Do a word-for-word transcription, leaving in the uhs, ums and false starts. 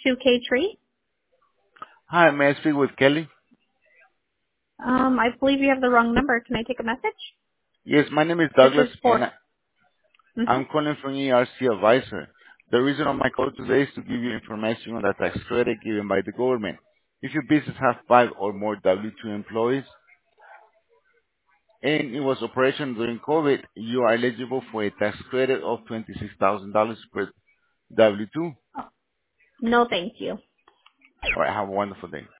two K Tree. Hi, may I speak with Kelly? Um, I believe you have the wrong number. Can I take a message? Yes, my name is This Douglas, is and for. I- Mm-hmm. I'm calling from E R C Advisor. The reason of my call today is to give you information on the tax credit given by the government. If your business has five or more W two employees and it was operation during COVID, you are eligible for a tax credit of twenty-six thousand dollars per W two. No, thank you. All right, have a wonderful day.